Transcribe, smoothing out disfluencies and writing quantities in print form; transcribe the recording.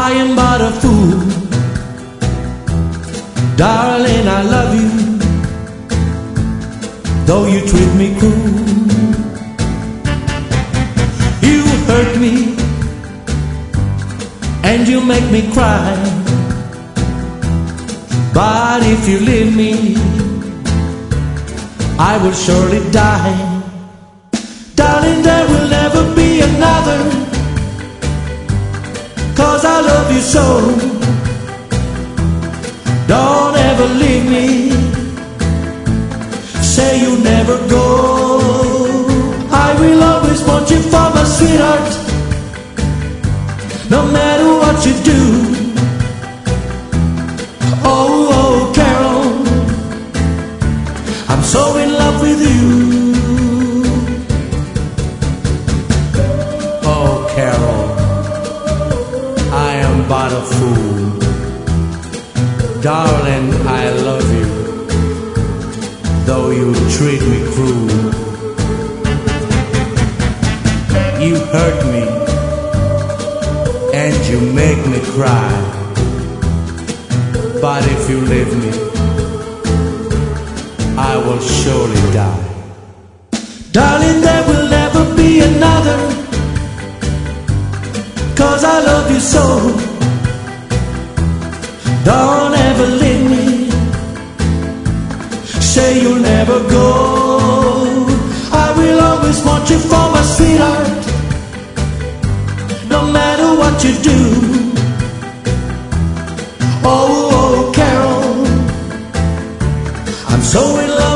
I am but a fool. Darling, I love you, though you treat me cruel. You hurt me, and you make me cry. But if you leave me, I will surely die. Darling, there will never be another, 'cause I love you so. Don't ever leave me, say you'll never go. I will always want you for my sweetheart, no matter what you do. Oh, oh, Carol, I'm so in love with you. Oh, Carol, I am but a fool. Darling, I love you, though you treat me cruel. You hurt me, and you make me cry. But if you leave me, I will surely die. Darling, there will never be another, 'cause I love you so. Don't ever leave me, say you'll never go. I will always want you for my sweetheart, no matter what you do. Oh, oh, Carol, I'm so in love